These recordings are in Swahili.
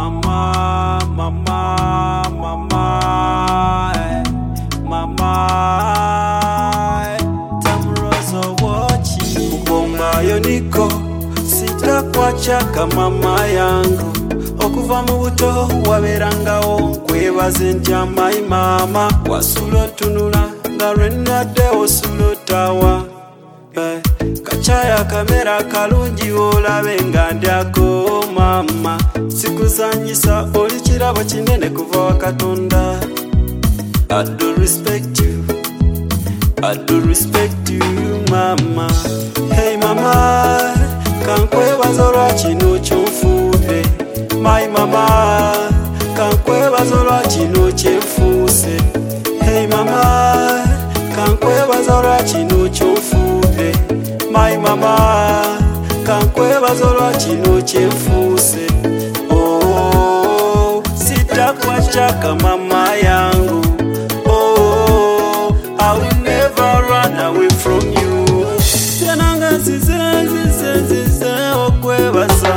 Mama, mama, mama, mama, Tamrozo wachi Ubomba yoniko, sitakwacha kama mama yangu. Okuva mu buto waberangawo nkwebaze ntya my mama. Wasulo tunula nga lwenadde osuluttawa. Kachaya kamera kalungi olabe nga ndyako mama. Sikuzanyisa oli kirabo kinene kuva wa Katonda. I do respect you, I do respect you mama. Hey mama, kankwebaza olwakino kyonfuudde. My mama, kankwebaza olwakino kyenfuuse. Hey mama, kankwebaza olwakino kyonfuudde. My mama, kankwebaza olwakino kyenfuuse. Oh, sitakwacha kama mama yangu. Oh, I will never run away from you. Tenanga nzize okwebaza.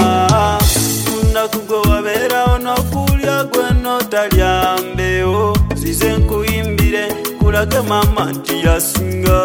Kugo wabera onokulya gweno talya mbewo. Zize nkuyimbire kulage mama nti yasinga.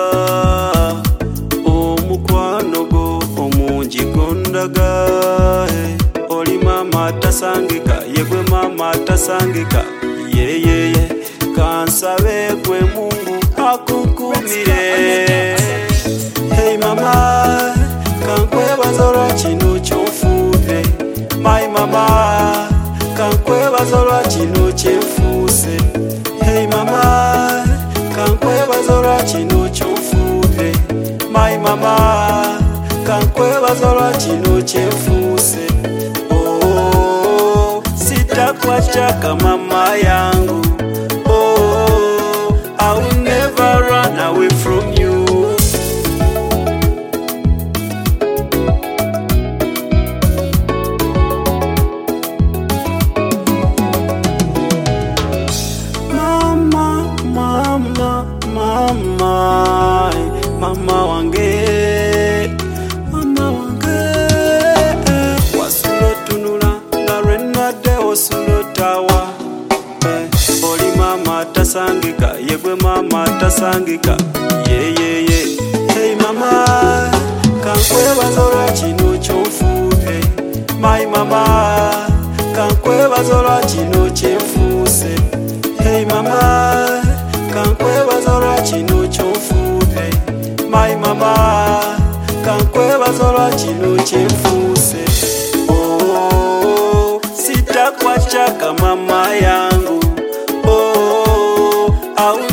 Omukwano go omungi gondaga. Oli mama tasangika, yegwe mama tasangika. Yeyeye kansabe gwe Mungu akukumire. Hey mama, kankwebaza olwakino kyonfuudde. My mama, kankwebaza olwakino kyenfuuse. Hey mama, kankwebaza olwakino kyonfuudde. My mama, kankwebaza olwakino kyenfuuse. Oh, sitakwacha kama mama yangu. Oh, I will never run away from you. Mama wange, mama wange. Wasulo tunula nga lwenadde osuluttawa. Oli mama tasangika, yegwe mama tasangika. Yeyeye. Hey mama, kankwebaza olwakino kyonfuudde. My mama, kankwebaza olwakino kyenfuuse. Hey mama, kankwebaza olwakino kyonfuudde. My mama, kankwebaza olwakino kyenfuuse. Oh, sitakwacha kama mama yangu. Oh,